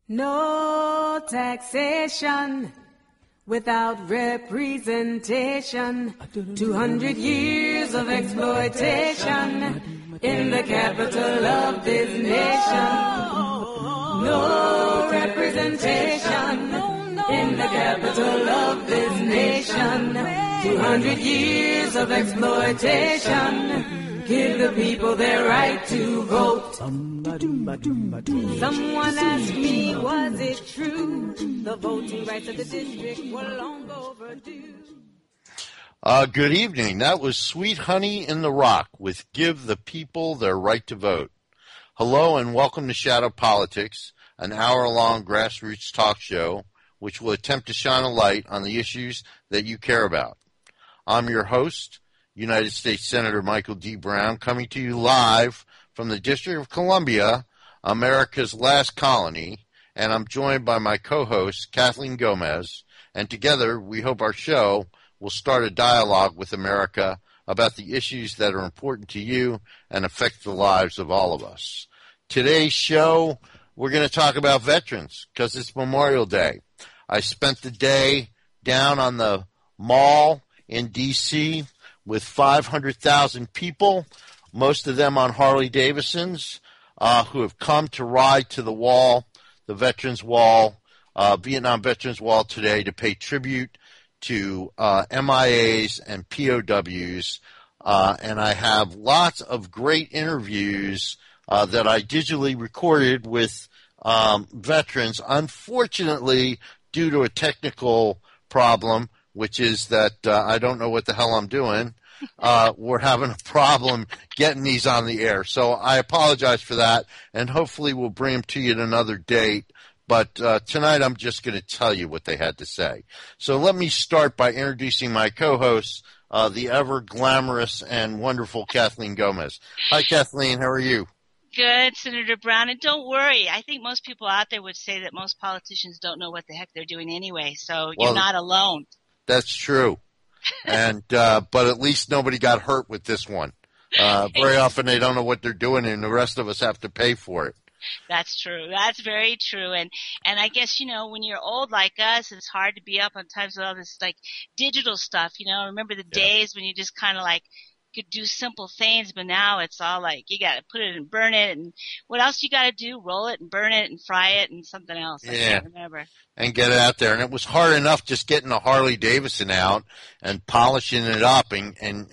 No taxation without representation. 200 years of exploitation in the capital of this nation. No representation in the capital of this nation. 200 years of exploitation. Give the people their right to vote. Someone asked me, was it true? The voting rights of the district were long overdue. Good evening. That was Sweet Honey in the Rock with Give the People Their Right to Vote. Hello and welcome to Shadow Politics, an hour-long grassroots talk show which will attempt to shine a light on the issues that you care about. I'm your host, United States Senator Michael D. Brown, coming to you live from the District of Columbia, America's last colony, and I'm joined by my co-host, Kathleen Gomez, and together we hope our show will start a dialogue with America about the issues that are important to you and affect the lives of all of us. Today's show, we're going to talk about veterans because it's Memorial Day. I spent the day down on the mall in D.C. with 500,000 people, most of them on Harley Davidsons, who have come to ride to the wall, the Veterans Wall, Vietnam Veterans Wall today to pay tribute to MIAs and POWs. And I have lots of great interviews that I digitally recorded with veterans. Unfortunately, due to a technical problem, which is that I don't know what the hell I'm doing, we're having a problem getting these on the air. So I apologize for that, and hopefully we'll bring them to you at another date. But tonight I'm just going to tell you what they had to say. So let me start by introducing my co-host, the ever-glamorous and wonderful Kathleen Gomez. Hi, Kathleen. How are you? Good, Senator Brown, and don't worry. I think most people out there would say that most politicians don't know what the heck they're doing anyway, so you're not alone. That's true. And but at least nobody got hurt with this one. Very often they don't know what they're doing, and the rest of us have to pay for it. That's true. That's very true. And I guess, when you're old like us, it's hard to be up on times with all this, like, digital stuff, Remember the days when you just kind of, like, could do simple things, but now it's all like you got to put it and burn it, and what else you got to do? Roll it and burn it and fry it and something else. I can't remember. And get it out there. And it was hard enough just getting a Harley Davidson out and polishing it up, and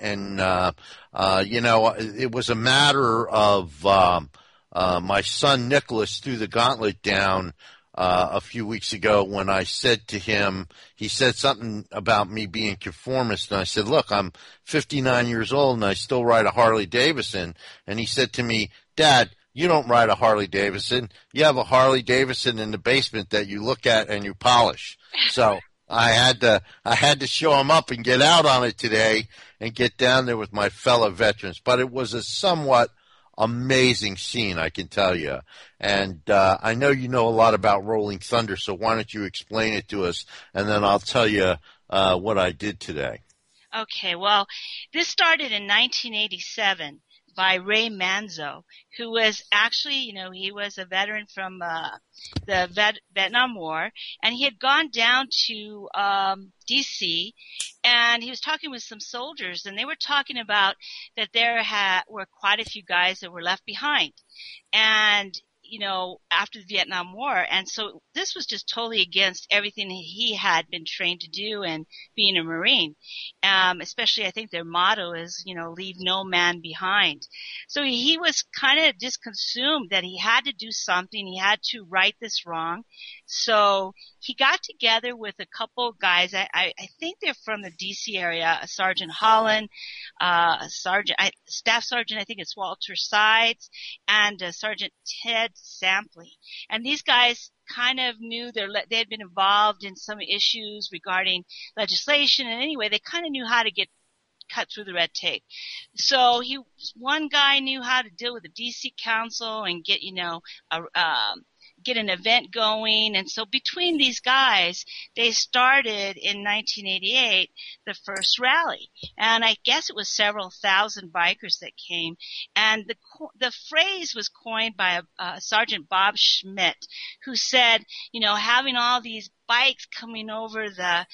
it was a matter of my son Nicholas threw the gauntlet down a few weeks ago when I said to him, he said something about me being conformist, and I said, look, I'm 59 years old and I still ride a Harley Davidson. And he said to me, Dad, you don't ride a Harley Davidson. You have a Harley Davidson in the basement that you look at and you polish. So I had to show him up and get out on it today and get down there with my fellow veterans. But it was a somewhat amazing scene, I can tell you. And I know you know a lot about Rolling Thunder, so why don't you explain it to us, and then I'll tell you what I did today. Okay, well, this started in 1987 by Ray Manzo, who was actually, he was a veteran from the Vietnam War, and he had gone down to D.C., and he was talking with some soldiers, and they were talking about that there were quite a few guys that were left behind. And after the Vietnam War. And so this was just totally against everything he had been trained to do and being a Marine. Especially I think their motto is, leave no man behind. So he was kind of just consumed that he had to do something. He had to right this wrong. So he got together with a couple of guys. I think they're from the D.C. area, Sergeant Holland, Staff Sergeant, I think it's Walter Sides, and Sergeant Ted Sampley. And these guys kind of knew they had been involved in some issues regarding legislation, and anyway, they kind of knew how to cut through the red tape. So one guy knew how to deal with the DC Council and get, get an event going. And so between these guys, they started in 1988 the first rally. And I guess it was several thousand bikers that came. And the phrase was coined by Sergeant Bob Schmidt, who said, having all these bikes coming over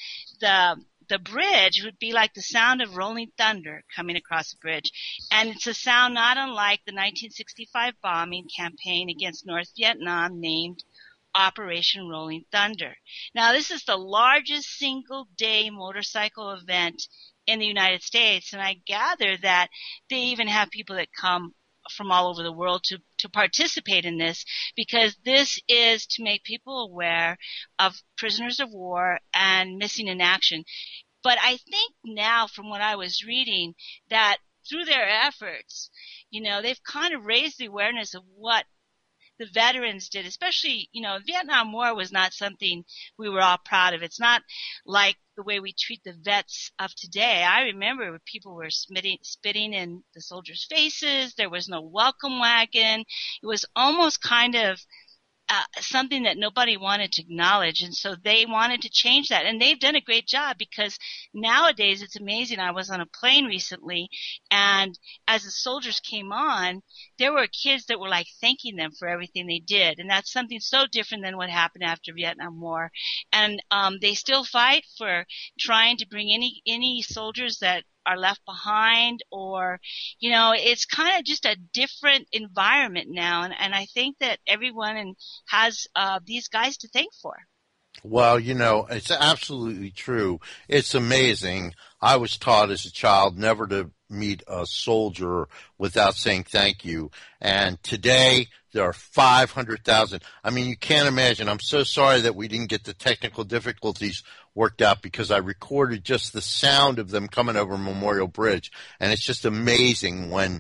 the bridge would be like the sound of rolling thunder coming across the bridge. And it's a sound not unlike the 1965 bombing campaign against North Vietnam named Operation Rolling Thunder. Now, this is the largest single-day motorcycle event in the United States, and I gather that they even have people that come from all over the world to participate in this, because this is to make people aware of prisoners of war and missing in action. But I think now, from what I was reading, that through their efforts, they've kind of raised the awareness of what the veterans did, especially, the Vietnam War was not something we were all proud of. It's not like the way we treat the vets of today. I remember people were spitting in the soldiers' faces. There was no welcome wagon. It was almost kind of something that nobody wanted to acknowledge, and so they wanted to change that, and they've done a great job, because nowadays it's amazing. I was on a plane recently, and as the soldiers came on, there were kids that were like thanking them for everything they did, and that's something so different than what happened after Vietnam War. And they still fight for trying to bring any soldiers that are left behind, or, it's kind of just a different environment now. And I think that everyone has these guys to thank for. Well, it's absolutely true. It's amazing. I was taught as a child never to meet a soldier without saying thank you. And today there are 500,000. I mean, you can't imagine. I'm so sorry that we didn't get the technical difficulties worked out, because I recorded just the sound of them coming over Memorial Bridge. And it's just amazing when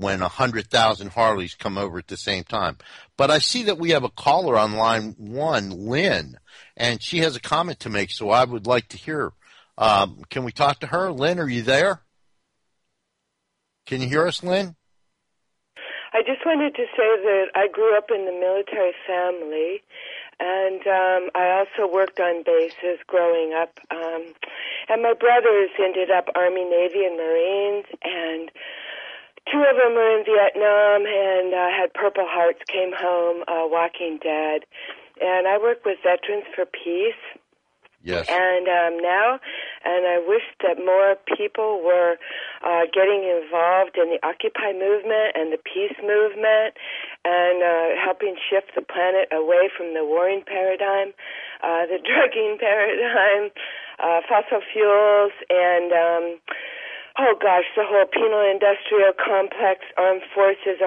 100,000 Harleys come over at the same time. But I see that we have a caller on line one, Lynn, and she has a comment to make, so I would like to hear. Can we talk to her? Lynn, are you there? Can you hear us, Lynn? I just wanted to say that I grew up in the military family, and I also worked on bases growing up. And my brothers ended up Army, Navy, and Marines, and two of them were in Vietnam and had Purple Hearts, came home walking dead. And I work with Veterans for Peace. Yes. And I wish that more people were getting involved in the Occupy movement and the peace movement, and helping shift the planet away from the warring paradigm, the drugging paradigm, fossil fuels, and the whole penal industrial complex, armed forces,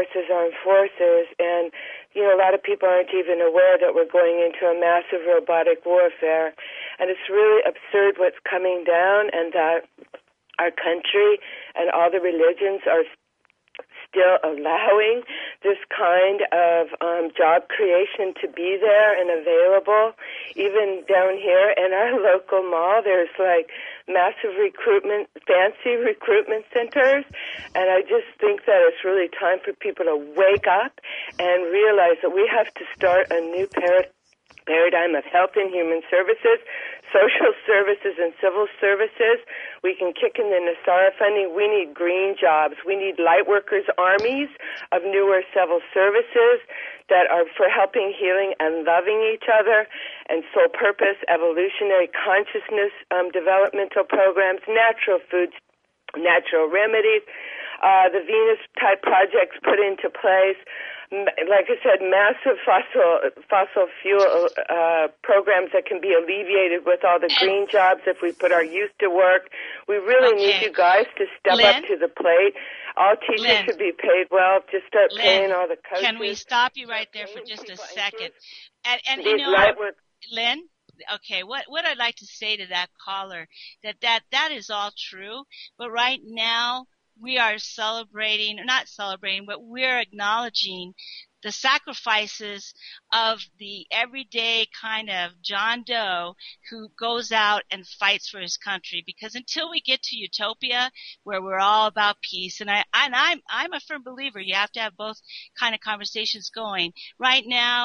and a lot of people aren't even aware that we're going into a massive robotic warfare. And it's really absurd what's coming down, and that our country and all the religions are still allowing this kind of job creation to be there and available. Even down here in our local mall, there's like massive fancy recruitment centers, and I just think that it's really time for people to wake up and realize that we have to start a new paradigm of health and human services, social services, and civil services. We can kick in the NASARA funding. We need green jobs. We need light workers' armies of newer civil services that are for helping, healing, and loving each other, and soul purpose, evolutionary consciousness developmental programs, natural foods, natural remedies, the Venus-type projects put into place. Like I said, massive fossil fuel programs that can be alleviated with all the green jobs if we put our youth to work. We really need you guys to step up to the plate. All teachers should be paid well. Just start paying all the coaches. Can we stop you right there for just a second? And Lynn? Okay, what I'd like to say to that caller, that is all true, but right now we are not celebrating, but we're acknowledging the sacrifices of the everyday kind of John Doe who goes out and fights for his country. Because until we get to utopia, where we're all about peace, and I'm a firm believer you have to have both kind of conversations going. Right now,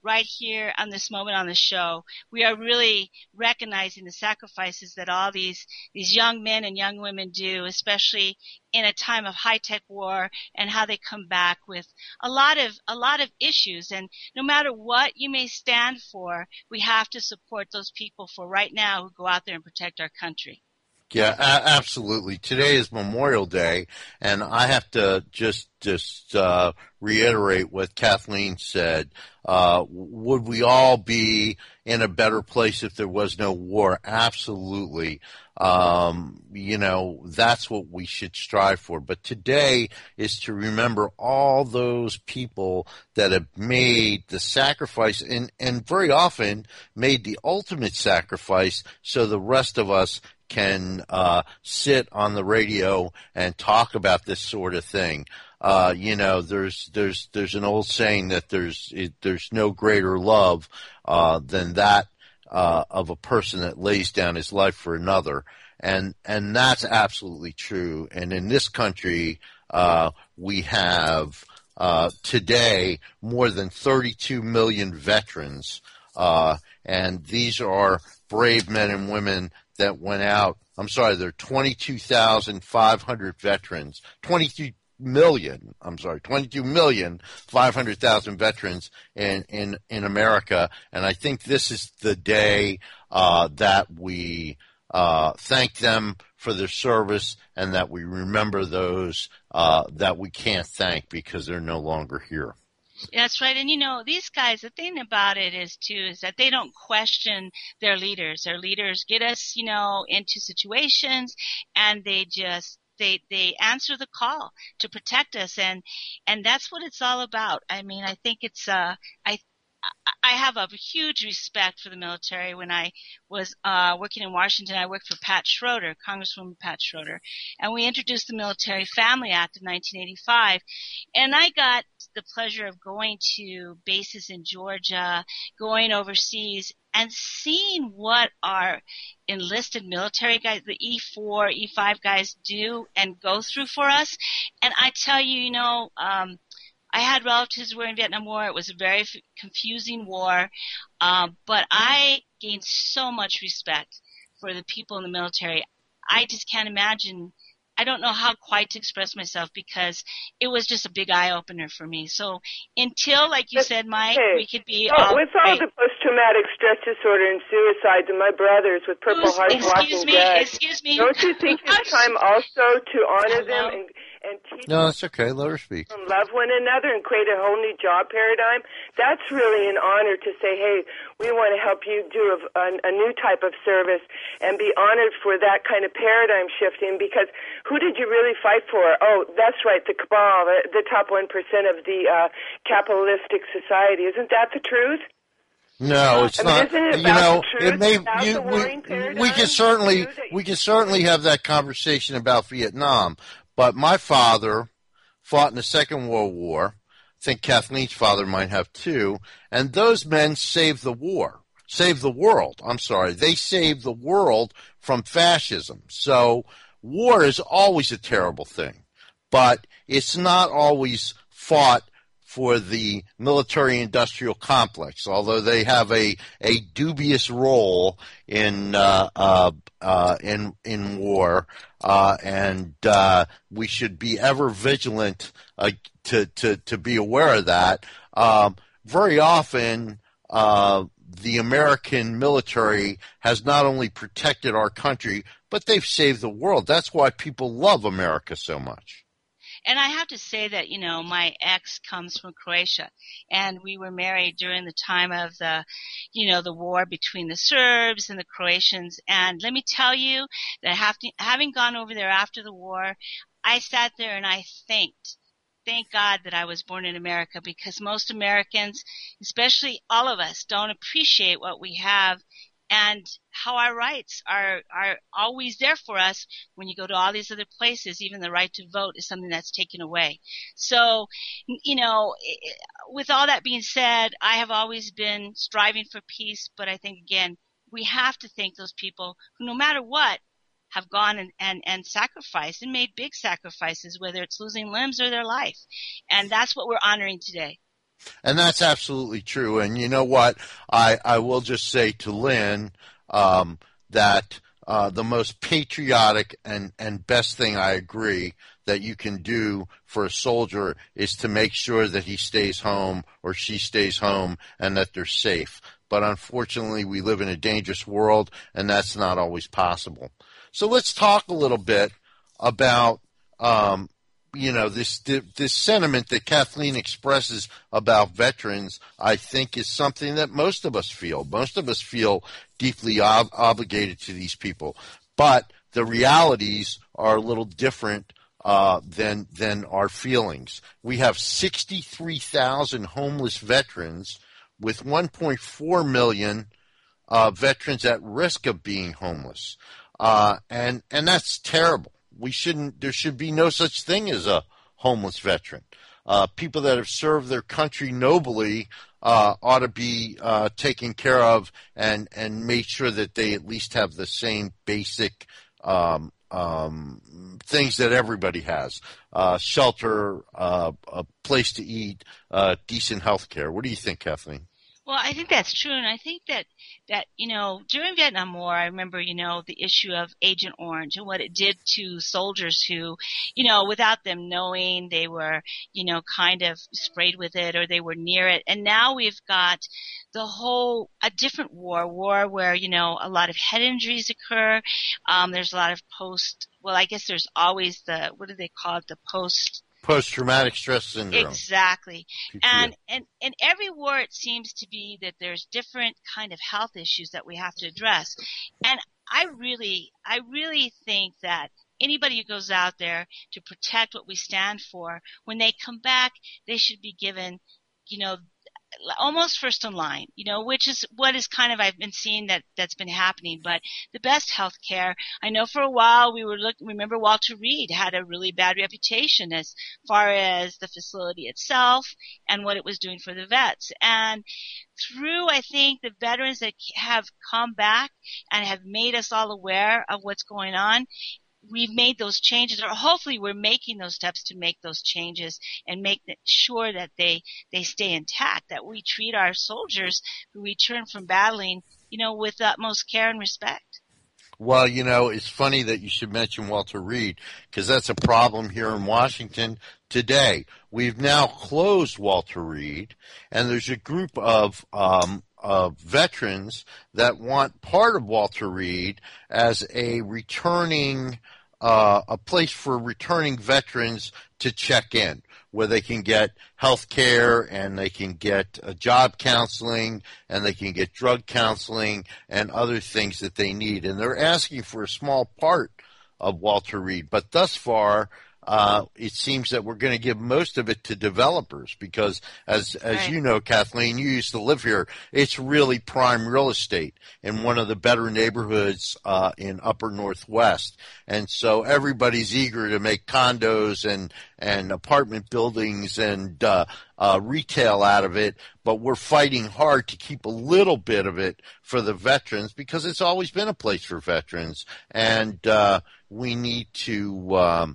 right here on this moment on the show, we are really recognizing the sacrifices that all these young men and young women do, especially in a time of high-tech war, and how they come back with a lot of issues. And no matter what you may stand for, we have to support those people for right now who go out there and protect our country. Yeah, absolutely. Today is Memorial Day, and I have to just reiterate what Kathleen said. Would we all be in a better place if there was no war? Absolutely. That's what we should strive for. But today is to remember all those people that have made the sacrifice and very often made the ultimate sacrifice so the rest of us can sit on the radio and talk about this sort of thing. There's an old saying that there's no greater love than that of a person that lays down his life for another, and that's absolutely true. And in this country, we have today more than 32 million veterans, and these are brave men and women that went out. I'm sorry, there are 22,500 veterans, 22 million 500,000 veterans in America. And I think this is the day that we thank them for their service and that we remember those that we can't thank because they're no longer here. That's right. And, these guys, the thing about it is that they don't question their leaders. Their leaders get us, into situations, and they answer the call to protect us. And that's what it's all about. I mean, I think it's, I have a huge respect for the military. When I was working in Washington, I worked for Pat Schroeder, Congresswoman Pat Schroeder, and we introduced the Military Family Act of 1985. And I got the pleasure of going to bases in Georgia, going overseas, and seeing what our enlisted military guys, the E4, E5 guys do and go through for us. And I tell you, I had relatives who were in Vietnam War. It was a very confusing war, but I gained so much respect for the people in the military. I just can't imagine. I don't know how quite to express myself because it was just a big eye-opener for me. So until, like you said, Mike, we could be with all the post-traumatic stress disorder and suicides and my brothers with Purple Hearts Walking Dead, excuse me. Don't you think it's time also to honor them and teach No, that's okay. Let her speak. them love one another and create a whole new job paradigm? That's really an honor to say, hey, we want to help you do a new type of service and be honored for that kind of paradigm shifting, because who did you really fight for? Oh, that's right, the cabal, the top 1% of the capitalistic society. Isn't that the truth? No, it's not. Isn't it about the truth? It may. About the warring We can certainly have that conversation about Vietnam. But my father fought in the Second World War. I think Kathleen's father might have too. And those men saved the world. I'm sorry. They saved the world from fascism. So war is always a terrible thing. But it's not always fought for the military-industrial complex, although they have a dubious role in war, and we should be ever vigilant to be aware of that. Very often, the American military has not only protected our country, but they've saved the world. That's why people love America so much. And I have to say that, my ex comes from Croatia, and we were married during the time of the war between the Serbs and the Croatians. And let me tell you that having gone over there after the war, I sat there and I thank God that I was born in America, because most Americans, especially all of us, don't appreciate what we have and how our rights are always there for us. When you go to all these other places, even the right to vote is something that's taken away. So, with all that being said, I have always been striving for peace, but I think, again, we have to thank those people who, no matter what, have gone and sacrificed and made big sacrifices, whether it's losing limbs or their life. And that's what we're honoring today. And that's absolutely true. And you know what? I will just say to Lynn that the most patriotic and best thing, I agree, that you can do for a soldier is to make sure that he stays home or she stays home and that they're safe. But unfortunately, we live in a dangerous world, and that's not always possible. So let's talk a little bit about this sentiment that Kathleen expresses about veterans. I think is something that most of us feel. Most of us feel deeply obligated to these people, but the realities are a little different than our feelings. We have 63,000 homeless veterans, with 1.4 million veterans at risk of being homeless, and that's terrible. There should be no such thing as a homeless veteran. People that have served their country nobly ought to be taken care of and made sure that they at least have the same basic things that everybody has: shelter, a place to eat, decent health care. What do you think, Kathleen? Well, I think that's true, and I think that during Vietnam War, I remember the issue of Agent Orange and what it did to soldiers who, without them knowing, they were kind of sprayed with it or they were near it. And now we've got a different war where a lot of head injuries occur. There's a lot of I guess there's always what do they call it, the post-traumatic stress syndrome. Exactly. PTSD. And every war, it seems to be that there's different kind of health issues that we have to address. And I really think that anybody who goes out there to protect what we stand for, when they come back, they should be given, almost first in line, which is what is kind of, I've been seeing that's been happening. But the best health care, I know for a while remember Walter Reed had a really bad reputation as far as the facility itself and what it was doing for the vets. And through, I think, the veterans that have come back and have made us all aware of what's going on, we've made those changes, or hopefully we're making those steps to make those changes and make sure that they stay intact, that we treat our soldiers who return from battling, with utmost care and respect. Well, it's funny that you should mention Walter Reed, because that's a problem here in Washington today. We've now closed Walter Reed, and there's a group of veterans that want part of Walter Reed as a place for returning veterans to check in, where they can get health care and they can get job counseling and they can get drug counseling and other things that they need. And they're asking for a small part of Walter Reed, but thus far, it seems that we're going to give most of it to developers because, as Right. you know, Kathleen, you used to live here. It's really prime real estate in one of the better neighborhoods in Upper Northwest, and so everybody's eager to make condos and apartment buildings and retail out of it. But we're fighting hard to keep a little bit of it for the veterans because it's always been a place for veterans, and we need to.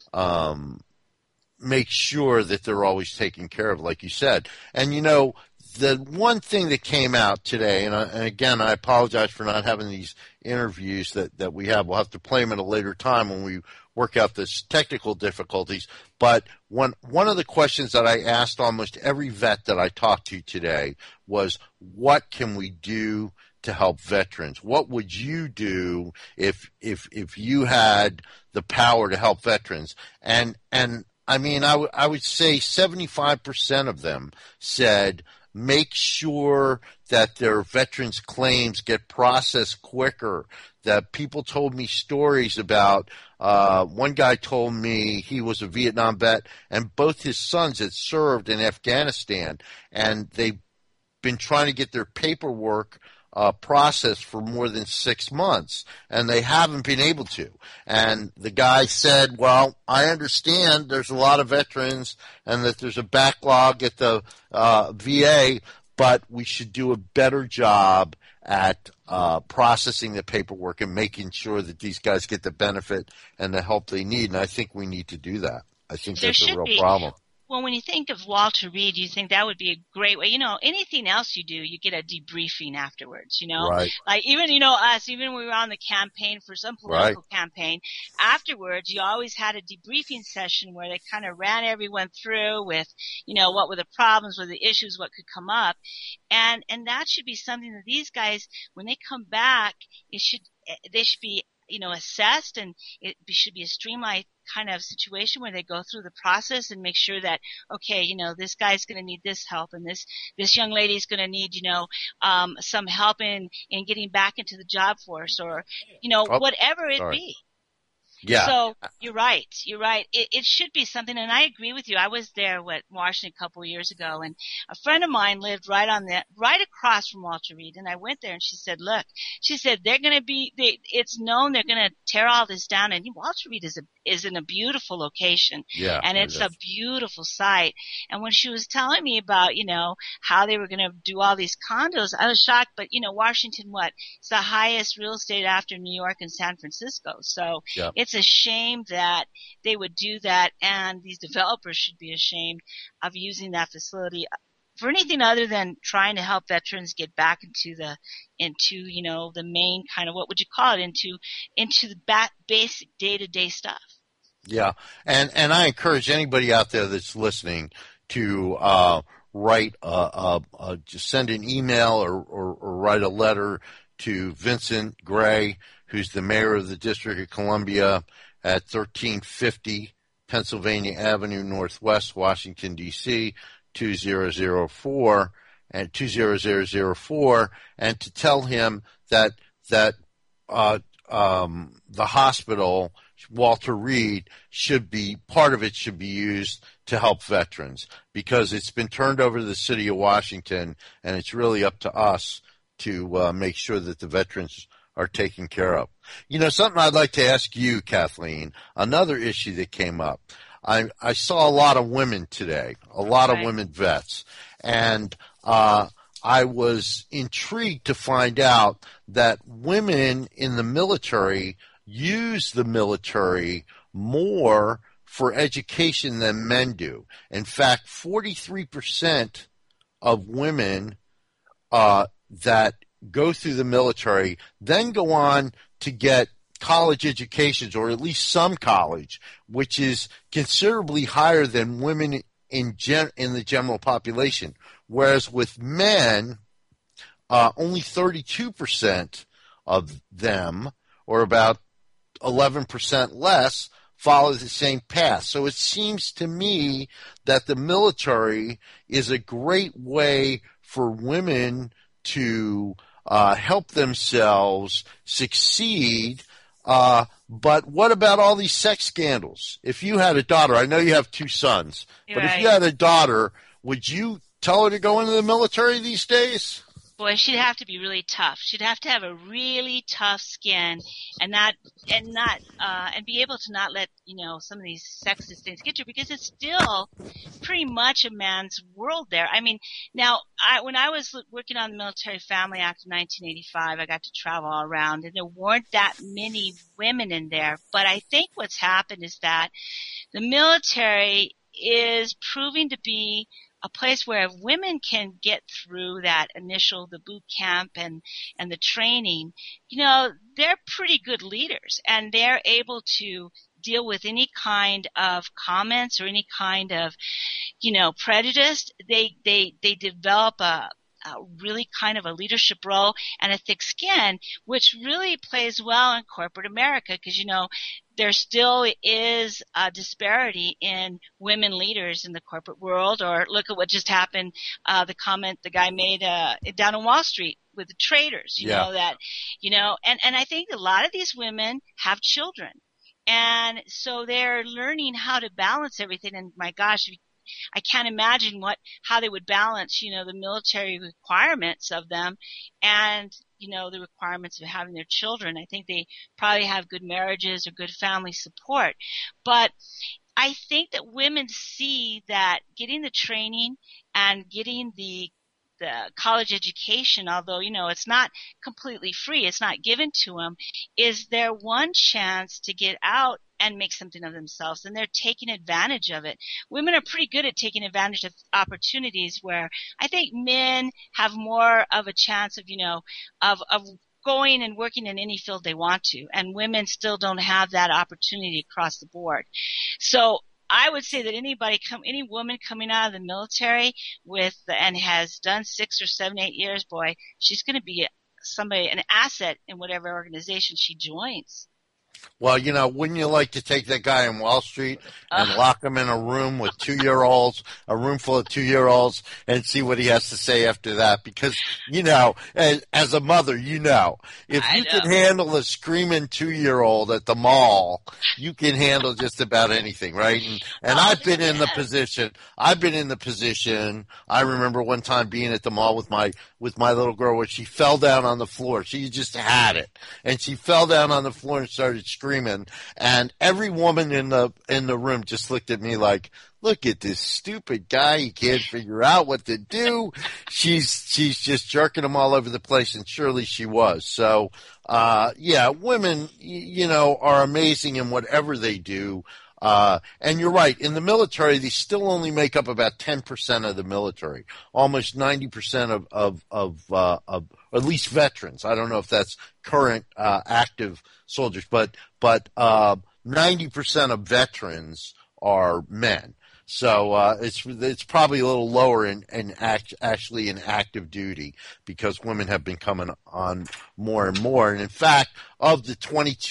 Make sure that they're always taken care of, like you said. And, the one thing that came out today, and again, I apologize for not having these interviews that we have. We'll have to play them at a later time when we work out this technical difficulties. But one of the questions that I asked almost every vet that I talked to today was, what can we do to help veterans? What would you do if you had the power to help veterans? And I mean, I would say 75% of them said make sure that their veterans claims get processed quicker. That people told me stories about, one guy told me he was a Vietnam vet and both his sons had served in Afghanistan, and they've been trying to get their paperwork process for more than 6 months, and they haven't been able to. And the guy said, well, I understand there's a lot of veterans and that there's a backlog at the VA, but we should do a better job at processing the paperwork and making sure that these guys get the benefit and the help they need. And I think we need to do that. I think that's a real problem. Well, when you think of Walter Reed, you think that would be a great way. Anything else you do, you get a debriefing afterwards, Right. Like even, us, even when we were on the campaign for some political campaign, afterwards you always had a debriefing session where they kind of ran everyone through with, what were the problems, what were the issues, what could come up. And that should be something that these guys, when they come back, they should be, assessed, and it should be a streamlined kind of situation where they go through the process and make sure that, okay, this guy's going to need this help, and this young lady's going to need, some help in getting back into the job force, or, whatever it be. Yeah. So you're right. It should be something, and I agree with you. I was there in Washington a couple of years ago, and a friend of mine lived right across from Walter Reed, and I went there, and she said, look, they're going to be, it's known they're going to tear all this down, and Walter Reed is in a beautiful location. Yeah. And it's a beautiful site. And when she was telling me about, how they were going to do all these condos, I was shocked, but Washington, it's the highest real estate after New York and San Francisco. So it's a shame that they would do that, and these developers should be ashamed of using that facility for anything other than trying to help veterans get back into the main kind of, what would you call it, into the basic day-to-day stuff. Yeah. And I encourage anybody out there that's listening to write just send an email or write a letter to Vincent Gray, who's the mayor of the District of Columbia, at 1350 Pennsylvania Avenue Northwest, Washington, D.C., 20004, and 20004, and to tell him that the hospital, Walter Reed, part of it should be used to help veterans, because it's been turned over to the city of Washington, and it's really up to us to make sure that the veterans are taken care of. Something I'd like to ask you, Kathleen, another issue that came up. I saw a lot of women today, a lot of women vets, and I was intrigued to find out that women in the military use the military more for education than men do. In fact, 43% of women that go through the military then go on to get college educations, or at least some college, which is considerably higher than women in the general population. Whereas with men, only 32% of them, or about 11% less, follow the same path. So it seems to me that the military is a great way for women to help themselves succeed. But what about all these sex scandals? If you had a daughter, I know you have two sons, but if you had a daughter, would you tell her to go into the military these days? Boy, she'd have to be really tough. She'd have to have a really tough skin, and be able to not let, some of these sexist things get you, because it's still pretty much a man's world there. I mean, now, when I was working on the Military Family Act of 1985, I got to travel all around, and there weren't that many women in there. But I think what's happened is that the military is proving to be a place where if women can get through the boot camp and the training, they're pretty good leaders, and they're able to deal with any kind of comments or any kind of, prejudice. They develop a really kind of a leadership role and a thick skin, which really plays well in corporate America, because, there still is a disparity in women leaders in the corporate world. Or look at what just happened, the comment the guy made down on Wall Street with the traders, and I think a lot of these women have children. And so they're learning how to balance everything. And my gosh, I can't imagine how they would balance, the military requirements of them and, the requirements of having their children. I think they probably have good marriages or good family support. But I think that women see that getting the training and getting the college education, although, it's not completely free, it's not given to them, is their one chance to get out and make something of themselves, and they're taking advantage of it. Women are pretty good at taking advantage of opportunities where I think men have more of a chance of, of going and working in any field they want to, and women still don't have that opportunity across the board. So I would say that any woman coming out of the military and has done 6 or 7, 8 years, boy, she's going to be an asset in whatever organization she joins. Well, wouldn't you like to take that guy on Wall Street and lock him in a room with 2-year-olds, a room full of 2-year-olds, and see what he has to say after that? Because, as a mother, if you can handle a screaming 2-year-old at the mall, you can handle just about anything, right? And I've been in the position. I remember one time being at the mall with my little girl where she fell down on the floor. She just had it. And she fell down on the floor and started screaming, and every woman in the room just looked at me like, look at this stupid guy, he can't figure out what to do. She's just jerking him all over the place, and surely she was. So women are amazing in whatever they do. And you're right, in the military, they still only make up about 10% of the military, almost 90% of at least veterans. I don't know if that's current, active soldiers, but 90% of veterans are men. So, it's probably a little lower actually in active duty, because women have been coming on more and more. And in fact, of the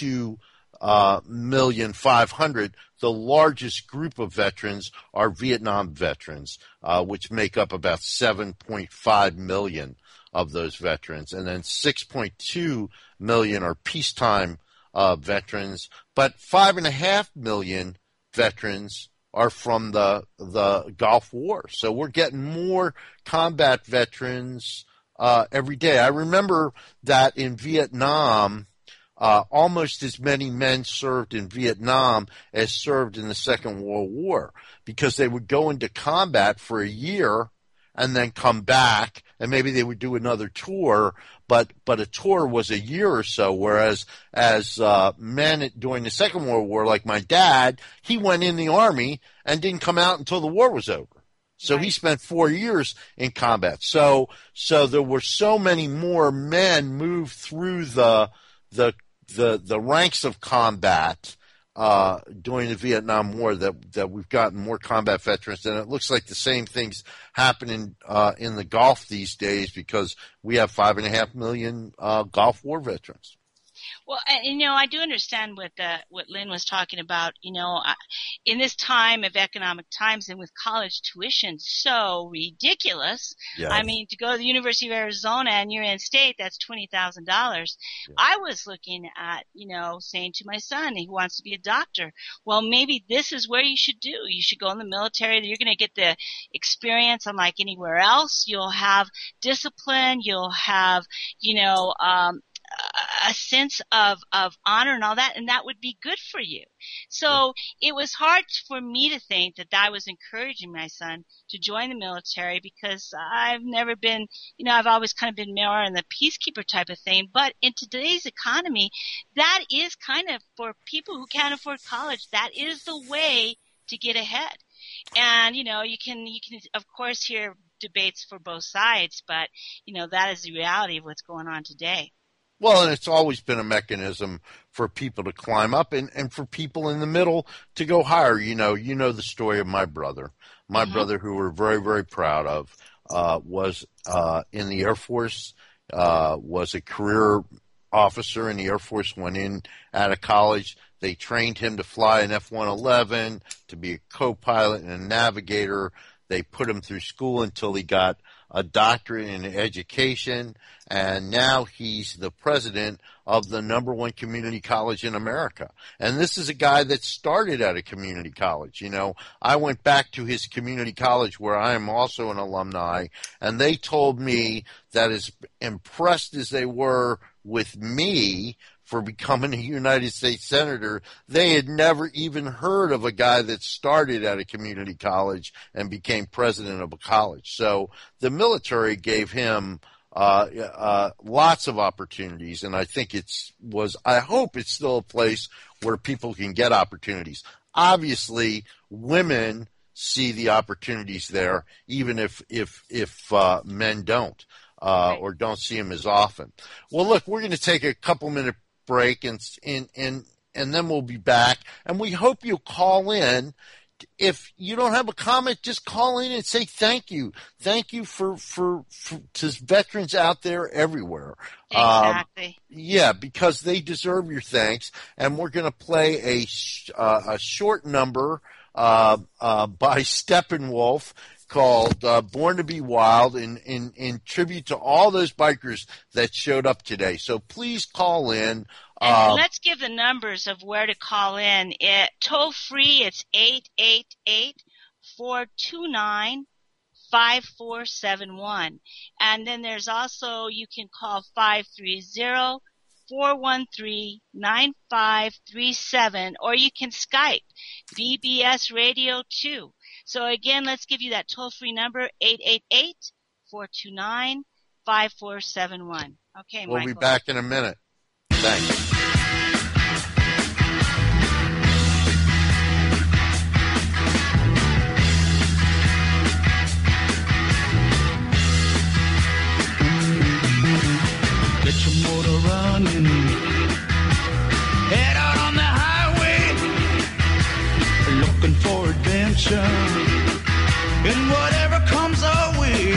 22,500,000, the largest group of veterans are Vietnam veterans, which make up about 7.5 million of those veterans. And then 6.2 million are peacetime veterans, but 5.5 million veterans are from the Gulf War. So we're getting more combat veterans every day. I remember that in Vietnam, almost as many men served in Vietnam as served in the Second World War, because they would go into combat for a year and then come back, and maybe they would do another tour, but a tour was a year or so, whereas men during the Second World War, like my dad, he went in the Army and didn't come out until the war was over. So He spent 4 years in combat. So there were so many more men moved through the ranks of combat during the Vietnam War that we've gotten more combat veterans, and it looks like the same thing's happening in the Gulf these days, because we have 5.5 million Gulf War veterans. Well, and, I do understand what Lynn was talking about. In this time of economic times and with college tuition so ridiculous, yes. I mean, to go to the University of Arizona and you're in state, that's $20,000. Yes. I was looking at, saying to my son, he wants to be a doctor, well, maybe this is where you should do. You should go in the military. You're going to get the experience unlike anywhere else. You'll have discipline. You'll have, a sense of honor and all that, and that would be good for you. So it was hard for me to think that I was encouraging my son to join the military, because I've never been, I've always kind of been more in the peacekeeper type of thing. But in today's economy, that is kind of, for people who can't afford college, that is the way to get ahead. And, you can of course hear debates for both sides, but, that is the reality of what's going on today. Well, and it's always been a mechanism for people to climb up and for people in the middle to go higher. You know the story of my brother. My brother, who we're very, very proud of, was in the Air Force, was a career officer in the Air Force, went in out of college. They trained him to fly an F-111, to be a co-pilot and a navigator. They put him through school until he got a doctorate in education, and now he's the president of the #1 community college in America. And this is a guy that started at a community college. I went back to his community college, where I am also an alumni, and they told me that as impressed as they were with me for becoming a United States Senator, they had never even heard of a guy that started at a community college and became president of a college. So the military gave him lots of opportunities, and I think I hope it's still a place where people can get opportunities. Obviously, women see the opportunities there, even if men don't, or don't see them as often. Well, look, we're going to take a couple-minute break, and then we'll be back, and we hope you'll call in. If you don't have a comment, just call in and say thank you. Thank you for to veterans out there everywhere. Exactly. Yeah, because they deserve your thanks. And we're going to play a short number by Steppenwolf called Born to Be Wild in tribute to all those bikers that showed up today. So please call in. And let's give the numbers of where to call in. Toll free, it's 888-429-5471. And then there's also, you can call 530-413-9537, or you can Skype BBS Radio 2. So again, let's give you that toll free number, 888-429-5471. Okay, we'll Michael. Be back in a minute. Thanks. Get your motor running, head out on the highway, looking for adventure, and whatever comes our way.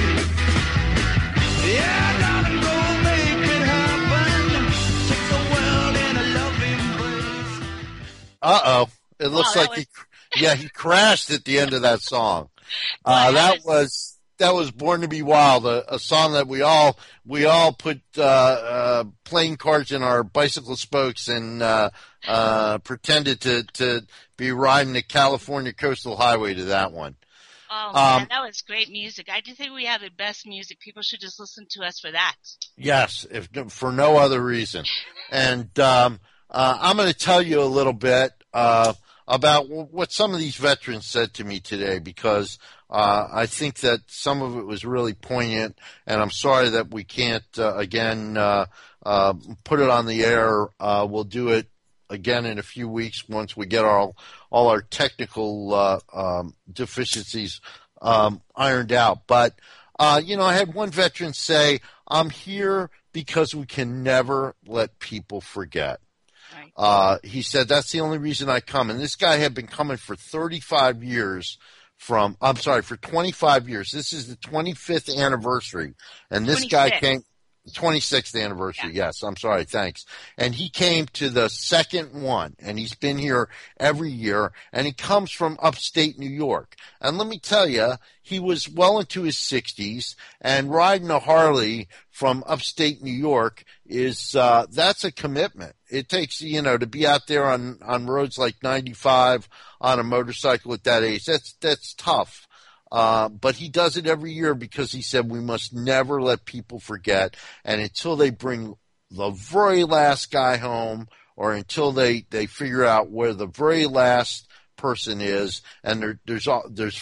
Yeah, darling, go make it happen. Take the world in a loving embrace. Uh-oh. It looks like he crashed at the end of that song. That was Born to Be Wild, a song that we all put playing cards in our bicycle spokes and pretended to be riding the California Coastal Highway to that one. Oh, man, that was great music. I do think we have the best music. People should just listen to us for that. Yes, if for no other reason. And I'm going to tell you a little bit about what some of these veterans said to me today, because I think that some of it was really poignant, and I'm sorry that we can't, again, put it on the air. We'll do it again in a few weeks once we get all our technical deficiencies ironed out. But, I had one veteran say, I'm here because we can never let people forget. Right. He said, that's the only reason I come. And this guy had been coming for 35 years for 25 years. This is the 25th anniversary. And this 26th. Guy came, 26th anniversary. Yeah. Yes. I'm sorry. Thanks. And he came to the second one, and he's been here every year, and he comes from upstate New York. And let me tell you, he was well into his 60s, and riding a Harley from upstate New York is, that's a commitment. It takes, to be out there on roads like 95 on a motorcycle at that age. That's tough. But he does it every year because he said we must never let people forget. And until they bring the very last guy home, or until they figure out where the very last person is, and there's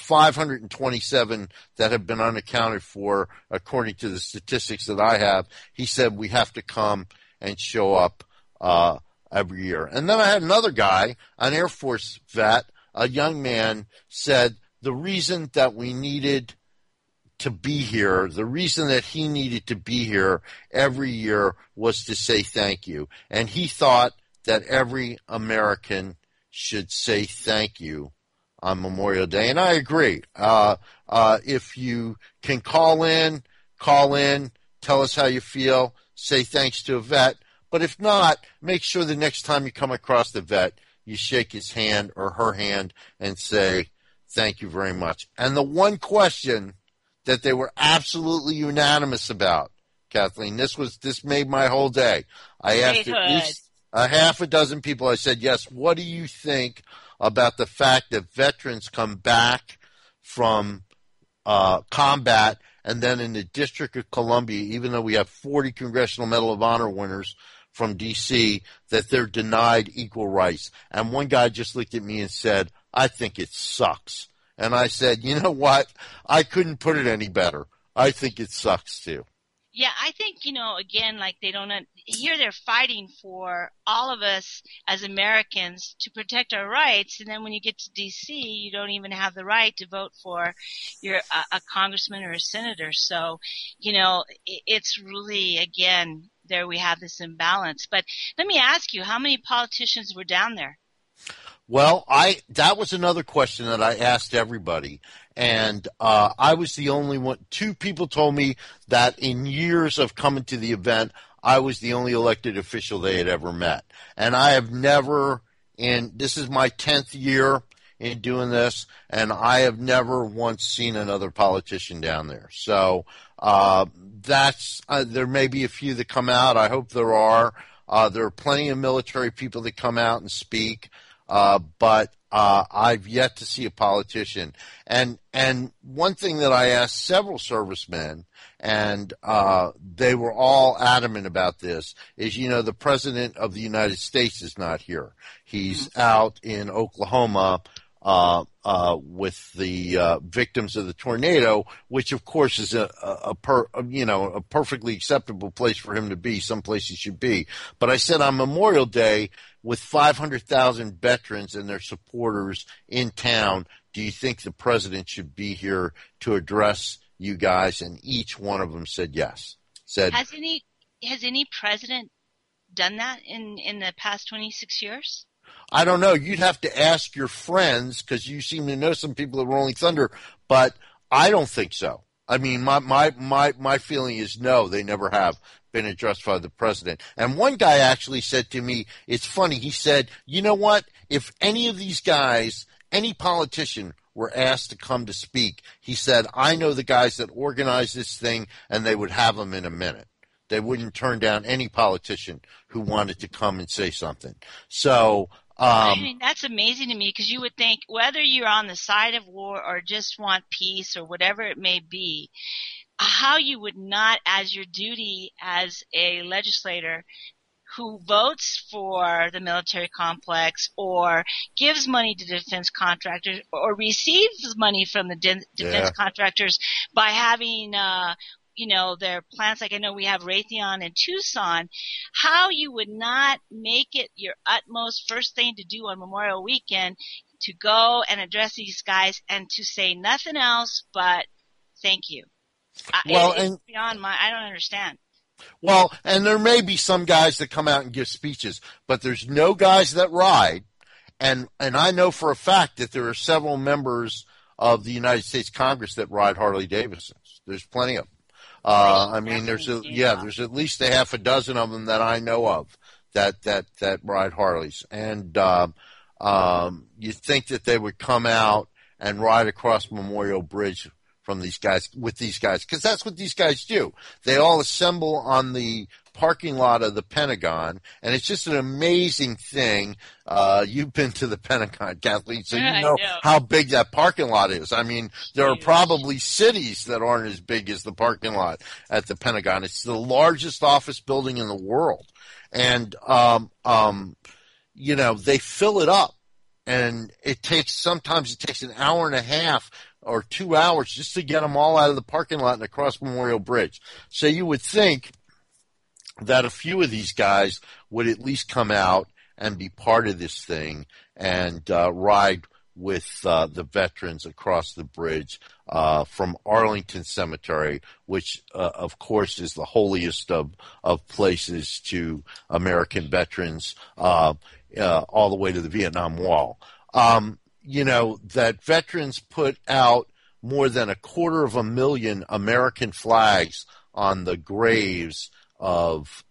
527 that have been unaccounted for according to the statistics that I have. He said we have to come and show up every year. And then I had another guy, an Air Force vet, a young man, said the reason that we needed to be here, the reason that he needed to be here every year was to say thank you. And he thought that every American should say thank you on Memorial Day. And I agree. If you can call in, tell us how you feel, say thanks to a vet. But if not, make sure the next time you come across the vet, you shake his hand or her hand and say, thank you very much. And the one question that they were absolutely unanimous about, Kathleen, this made my whole day. I asked at least a half a dozen people. I said, yes, what do you think about the fact that veterans come back from combat, and then in the District of Columbia, even though we have 40 Congressional Medal of Honor winners from D.C. that they're denied equal rights. And one guy just looked at me and said, I think it sucks. And I said, you know what? I couldn't put it any better. I think it sucks too. Yeah, I think, again, like they don't here they're fighting for all of us as Americans to protect our rights, and then when you get to D.C., you don't even have the right to vote for a congressman or a senator. So, it's really, again, there we have this imbalance. But let me ask you, how many politicians were down there? Well, that was another question that I asked everybody, and I was the only one. Two people told me that in years of coming to the event, I was the only elected official they had ever met. And I have never, and this is my 10th year in doing this, and I have never once seen another politician down there. So there may be a few that come out. I hope there are. There are plenty of military people that come out and speak. But I've yet to see a politician. And one thing that I asked several servicemen, and they were all adamant about this, is, the President of the United States is not here. He's out in Oklahoma with the victims of the tornado, which of course is a perfectly acceptable place for him to be, someplace he should be. But I said on Memorial Day, with 500,000 veterans and their supporters in town, do you think the president should be here to address you guys? And each one of them said yes. Has any president done that in the past 26 years? I don't know. You'd have to ask your friends, because you seem to know some people at Rolling Thunder, but I don't think so. I mean, my feeling is no, they never have been addressed by the president. And one guy actually said to me, it's funny, he said, you know what, if any of these guys, any politician were asked to come to speak, he said, I know the guys that organized this thing, and they would have them in a minute. They wouldn't turn down any politician who wanted to come and say something. So, I mean, that's amazing to me, because you would think whether you're on the side of war or just want peace or whatever it may be, how you would not, as your duty as a legislator who votes for the military complex or gives money to defense contractors or receives money from the defense contractors by having their plants, like I know we have Raytheon in Tucson, how you would not make it your utmost first thing to do on Memorial Weekend to go and address these guys and to say nothing else but thank you. It's beyond I don't understand. Well, and there may be some guys that come out and give speeches, but there's no guys that ride. And I know for a fact that there are several members of the United States Congress that ride Harley Davidsons. There's plenty of them. I mean, there's at least a half a dozen of them that I know of that ride Harleys. And you think that they would come out and ride across Memorial Bridge with these guys, because that's what these guys do. They all assemble on the parking lot of the Pentagon, and it's just an amazing thing. You've been to the Pentagon, Kathleen, so you know how big that parking lot is. I mean, there are probably cities that aren't as big as the parking lot at the Pentagon. It's the largest office building in the world. And, they fill it up, and sometimes it takes an hour and a half or 2 hours just to get them all out of the parking lot and across Memorial Bridge. So you would think that a few of these guys would at least come out and be part of this thing and ride with the veterans across the bridge from Arlington Cemetery, which, of course, is the holiest of places to American veterans, all the way to the Vietnam Wall. That veterans put out more than 250,000 American flags on the graves of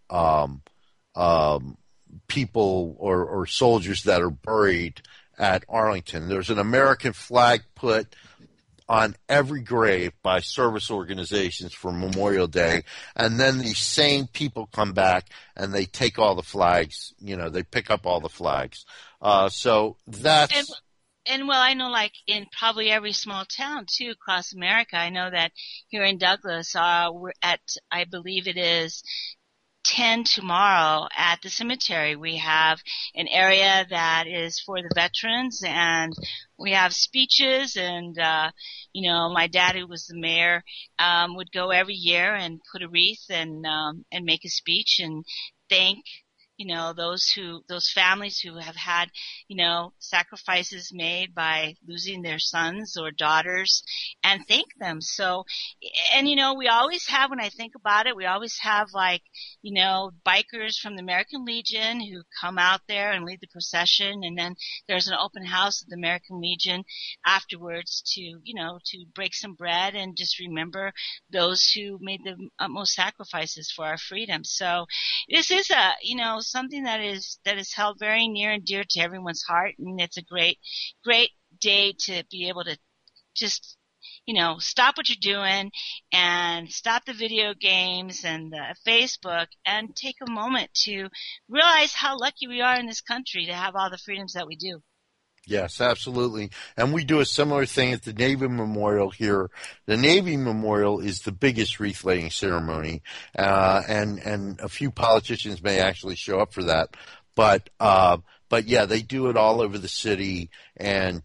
people or soldiers that are buried at Arlington. There's an American flag put on every grave by service organizations for Memorial Day, and then these same people come back and they take all the flags. They pick up all the flags. So that's... And well, I know like in probably every small town too across America, I know that here in Douglas, we're at, I believe it is 10 tomorrow at the cemetery. We have an area that is for the veterans, and we have speeches, and my dad, who was the mayor, would go every year and put a wreath and make a speech and thank those families who have had, sacrifices made by losing their sons or daughters, and thank them. So, and we always have, when I think about it, we always have bikers from the American Legion who come out there and lead the procession, and then there's an open house at the American Legion afterwards to break some bread and just remember those who made the utmost sacrifices for our freedom. So this is something that is held very near and dear to everyone's heart, and it's a great day to be able to just stop what you're doing and stop the video games and the Facebook and take a moment to realize how lucky we are in this country to have all the freedoms that we do. Yes, absolutely. And we do a similar thing at the Navy Memorial here. The Navy Memorial is the biggest wreath-laying ceremony, and a few politicians may actually show up for that. But yeah, they do it all over the city, and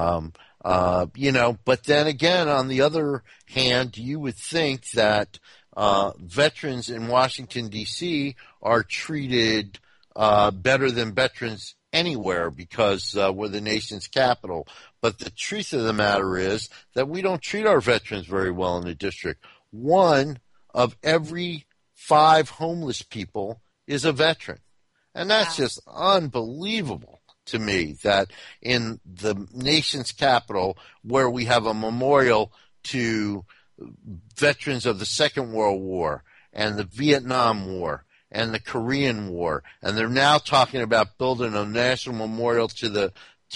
but then again, on the other hand, you would think that veterans in Washington, D.C. are treated better than veterans anywhere because we're the nation's capital. But the truth of the matter is that we don't treat our veterans very well in the district. 1 of every 5 homeless people is a veteran. And that's just unbelievable to me, that in the nation's capital, where we have a memorial to veterans of the Second World War and the Vietnam War and the Korean War, and they're now talking about building a national memorial to the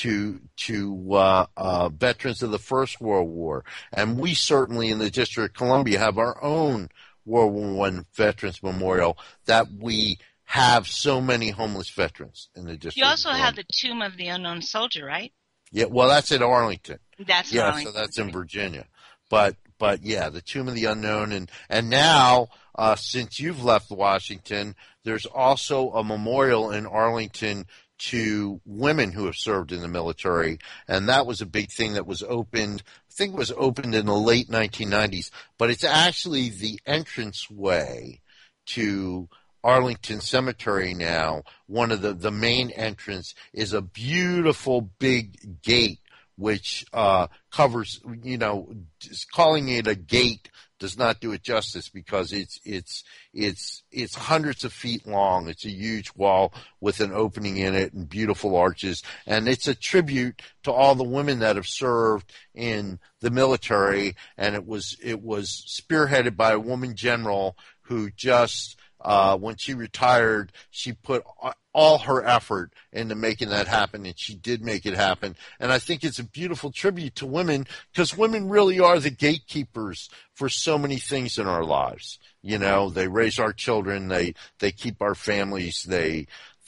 veterans of the First World War. And we certainly in the District of Columbia have our own World War I Veterans Memorial, that we have so many homeless veterans in the District. You also have the Tomb of the Unknown Soldier, right? Yeah, well, that's in Arlington. That's in Arlington. So that's in Virginia. But yeah, the Tomb of the Unknown, and now since you've left Washington, there's also a memorial in Arlington to women who have served in the military, and that was a big thing that was opened. I think it was opened in the late 1990s, but it's actually the entranceway to Arlington Cemetery now. One of the main entrance is a beautiful big gate, which covers, calling it a gate does not do it justice, because it's hundreds of feet long. It's a huge wall with an opening in it and beautiful arches, and it's a tribute to all the women that have served in the military. And it was spearheaded by a woman general who just when she retired, she put all her effort into making that happen, and she did make it happen. And I think it's a beautiful tribute to women, because women really are the gatekeepers for so many things in our lives. They raise our children, they keep our families, they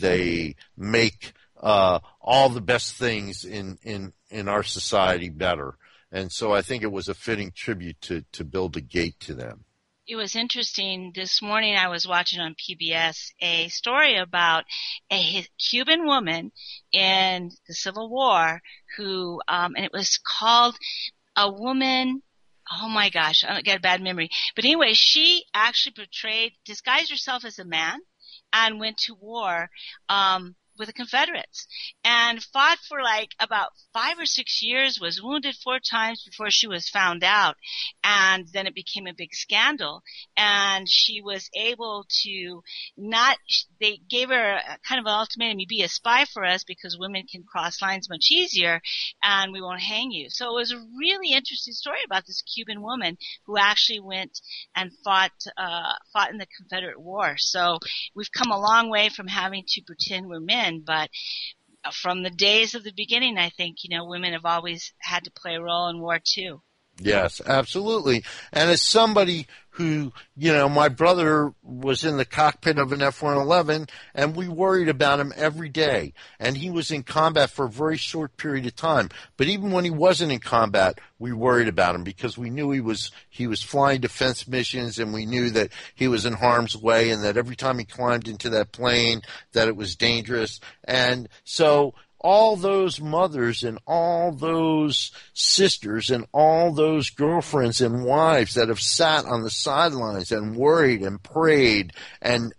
make all the best things in our society better. And so I think it was a fitting tribute to build a gate to them. It was interesting. This morning I was watching on PBS a story about a Cuban woman in the Civil War who, and it was called A Woman. Oh my gosh, I got a bad memory. But anyway, she actually disguised herself as a man and went to war, with the Confederates, and fought for about 5 or 6 years, was wounded 4 times before she was found out, and then it became a big scandal, and she was able to they gave her a kind of an ultimatum: you be a spy for us because women can cross lines much easier and we won't hang you. So it was a really interesting story about this Cuban woman who actually went and fought in the Confederate War. So we've come a long way from having to pretend we're men. But from the days of the beginning, I think, women have always had to play a role in war too. Yes, absolutely. And as somebody who, my brother was in the cockpit of an F-111, and we worried about him every day. And he was in combat for a very short period of time. But even when he wasn't in combat, we worried about him because we knew he was flying defense missions, and we knew that he was in harm's way, and that every time he climbed into that plane, that it was dangerous. And so all those mothers and all those sisters and all those girlfriends and wives that have sat on the sidelines and worried and prayed and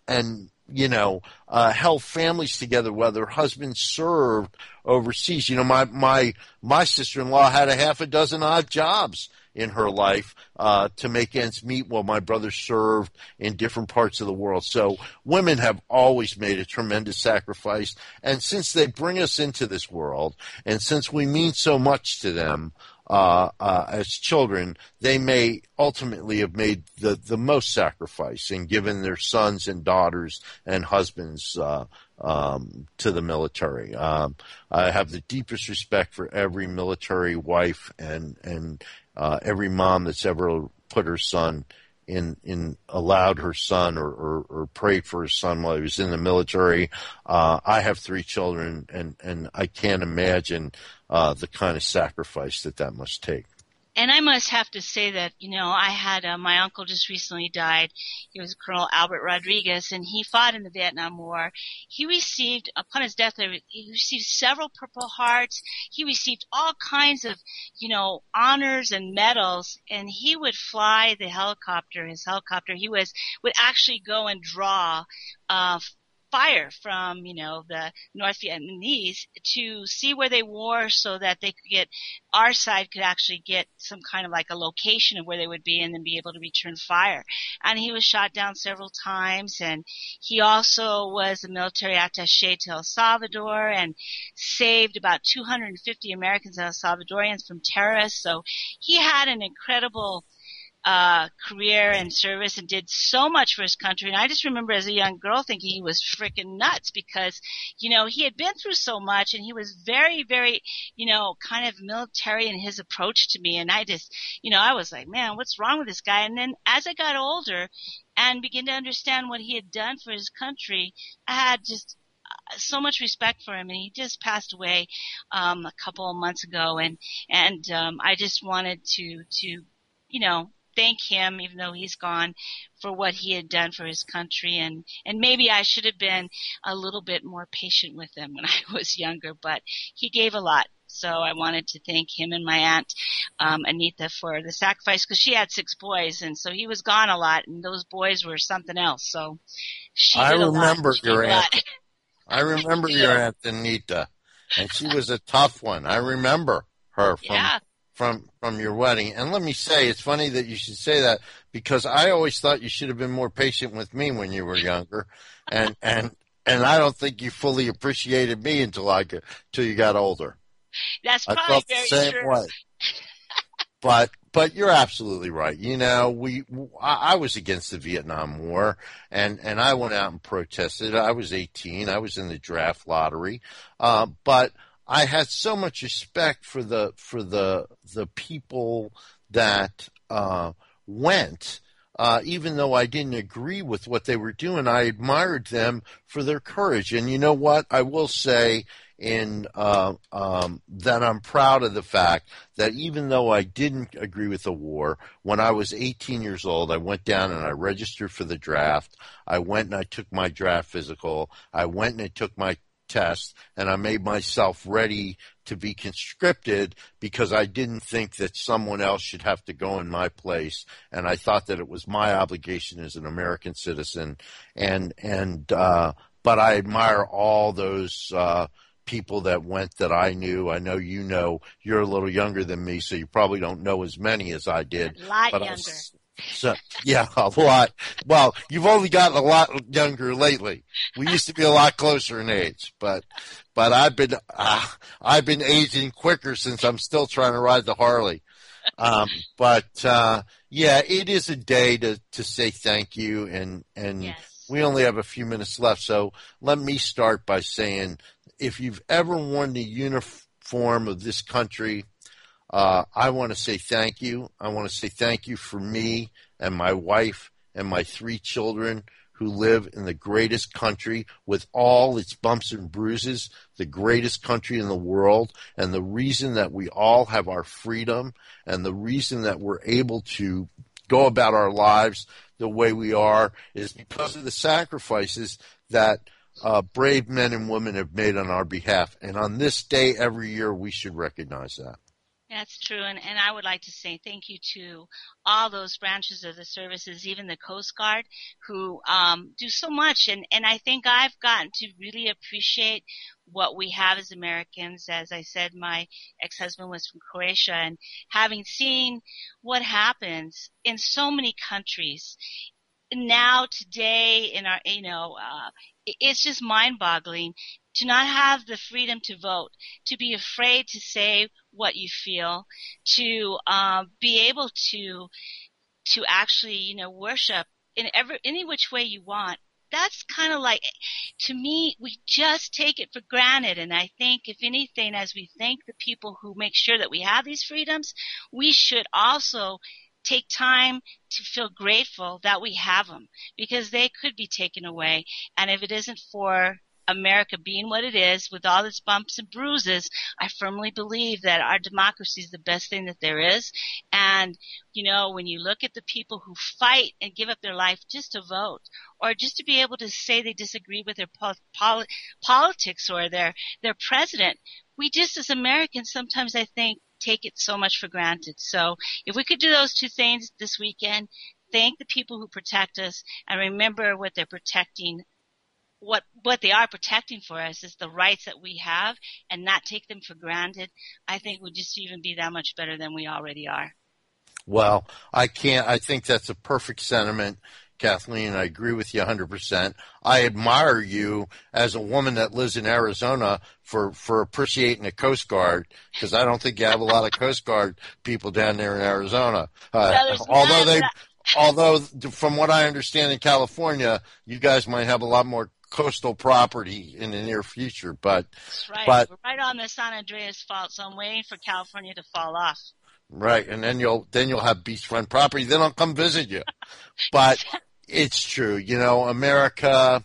held families together while their husbands served overseas. My sister-in-law had a half a dozen odd jobs in her life to make ends meet while my brother served in different parts of the world. So women have always made a tremendous sacrifice. And since they bring us into this world, and since we mean so much to them as children, they may ultimately have made the most sacrifice and given their sons and daughters and husbands to the military. I have the deepest respect for every military wife and every mom that's ever put her son allowed her son or prayed for his son while he was in the military. I have 3 children, and I can't imagine the kind of sacrifice that must take. And I must have to say that, I had my uncle just recently died. He was Colonel Albert Rodriguez, and he fought in the Vietnam War. He received, upon his death, he received several Purple Hearts. He received all kinds of, honors and medals, and he would fly his helicopter. He would actually go and draw fire from, the North Vietnamese to see where they were so that they could our side could actually get some kind of like a location of where they would be and then be able to return fire. And he was shot down several times, and he also was a military attaché to El Salvador and saved about 250 Americans and El Salvadorians from terrorists. So he had an incredible career and service and did so much for his country. And I just remember as a young girl thinking he was freaking nuts because, he had been through so much, and he was very, very, kind of military in his approach to me. And I just, I was like, man, what's wrong with this guy? And then as I got older and began to understand what he had done for his country, I had just so much respect for him. And he just passed away a couple of months ago, and I just wanted to thank him, even though he's gone, for what he had done for his country. And maybe I should have been a little bit more patient with him when I was younger, but he gave a lot. So I wanted to thank him and my aunt, Anita, for the sacrifice, because she had 6 boys, and so he was gone a lot, and those boys were something else. So I remember your aunt. I remember your aunt, Anita, and she was a tough one. I remember her from your wedding. And let me say, it's funny that you should say that, because I always thought you should have been more patient with me when you were younger. And I don't think you fully appreciated me until you got older. That's probably I felt very the same true. way. But you're absolutely right. I was against the Vietnam War, and I went out and protested. I was 18. I was in the draft lottery. But I had so much respect for the people that went, even though I didn't agree with what they were doing. I admired them for their courage. And you know what? I will say that I'm proud of the fact that even though I didn't agree with the war, when I was 18 years old, I went down and I registered for the draft. I went and I took my draft physical. I went and I took my test, and I made myself ready to be conscripted because I didn't think that someone else should have to go in my place, and I thought that it was my obligation as an American citizen. But I admire all those people that went that I knew. I know you're a little younger than me, so you probably don't know as many as I did. A lot but younger. So, yeah, a lot. Well, you've only gotten a lot younger lately. We used to be a lot closer in age, but I've been aging quicker since I'm still trying to ride the Harley. Yeah, it is a day to say thank you, and Yes. we only have a few minutes left. So let me start by saying, if you've ever worn the uniform of this country, I want to say thank you. I want to say thank you for me and my wife and my 3 children who live in the greatest country with all its bumps and bruises, the greatest country in the world, and the reason that we all have our freedom and the reason that we're able to go about our lives the way we are is because of the sacrifices that brave men and women have made on our behalf. And on this day every year, we should recognize that. That's true, and I would like to say thank you to all those branches of the services, even the Coast Guard, who do so much. And I think I've gotten to really appreciate what we have as Americans. As I said, my ex-husband was from Croatia, and having seen what happens in so many countries now today in our, it's just mind-boggling to not have the freedom to vote, to be afraid to say what you feel, to be able to actually, worship in any which way you want. That's kind of like, to me, we just take it for granted. And I think, if anything, as we thank the people who make sure that we have these freedoms, we should also take time to feel grateful that we have them, because they could be taken away. And if it isn't for America being what it is, with all its bumps and bruises, I firmly believe that our democracy is the best thing that there is. And, when you look at the people who fight and give up their life just to vote, or just to be able to say they disagree with their politics or their president, we just, as Americans, sometimes I think take it so much for granted. So if we could do those 2 things this weekend, thank the people who protect us, and remember what they're protecting. What they are protecting for us is the rights that we have, and not take them for granted, I think would just even be that much better than we already are. Well, I think that's a perfect sentiment, Kathleen. I agree with you 100%. I admire you as a woman that lives in Arizona for appreciating the Coast Guard, because I don't think you have a lot of Coast Guard people down there in Arizona. Although from what I understand in California, you guys might have a lot more coastal property in the near future. But that's right. But, we're right on the San Andreas Fault, so I'm waiting for California to fall off. Right, and then you'll have beachfront property. Then I'll come visit you. But it's true, America.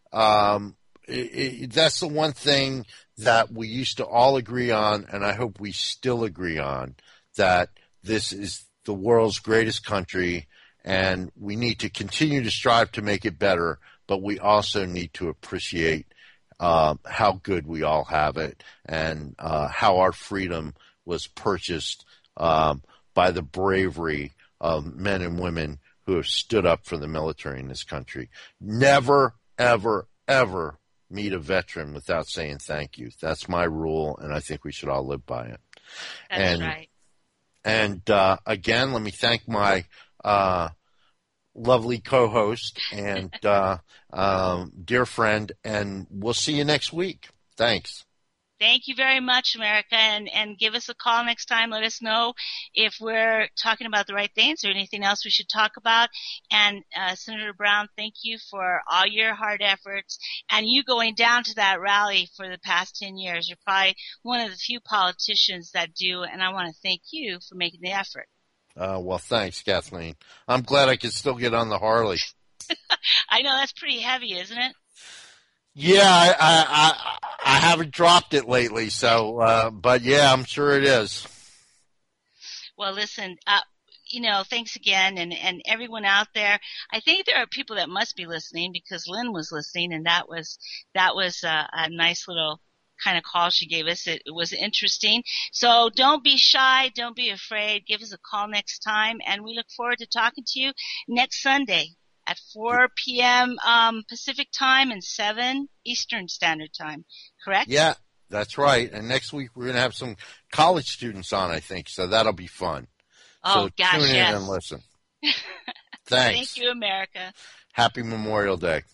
That's the one thing that we used to all agree on, and I hope we still agree on, that this is the world's greatest country, and we need to continue to strive to make it better. But we also need to appreciate how good we all have it, and how our freedom was purchased by the bravery of men and women who have stood up for the military in this country. Never, ever, ever meet a veteran without saying thank you. That's my rule, and I think we should all live by it. That's right. And again, let me thank my lovely co-host and dear friend, and we'll see you next week. Thanks. Thank you very much, America, and give us a call next time. Let us know if we're talking about the right things or anything else we should talk about. And Senator Brown, thank you for all your hard efforts, and you going down to that rally for the past 10 years. You're probably one of the few politicians that do, and I want to thank you for making the effort. Well, thanks, Kathleen. I'm glad I can still get on the Harley. I know, that's pretty heavy, isn't it? Yeah, I haven't dropped it lately, so, but yeah, I'm sure it is. Well, listen, thanks again, and everyone out there. I think there are people that must be listening, because Lynn was listening, and that was a nice little kind of call she gave us. It was interesting. So don't be shy. Don't be afraid. Give us a call next time, and we look forward to talking to you next Sunday at 4 p.m. Pacific time and 7 Eastern Standard Time, correct? Yeah, that's right. And next week we're going to have some college students on, I think, so that'll be fun. Oh, so gosh, tune in yes. and listen. Thanks. Thank you, America. Happy Memorial Day.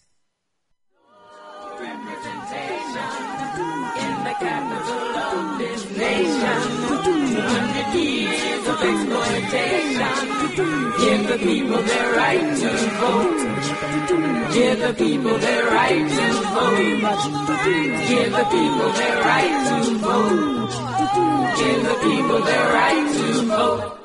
In the capital of this nation, 200 years of exploitation. Give the people their right to vote. Give the people their right to vote. Give the people their right to vote. Give the people their right to vote.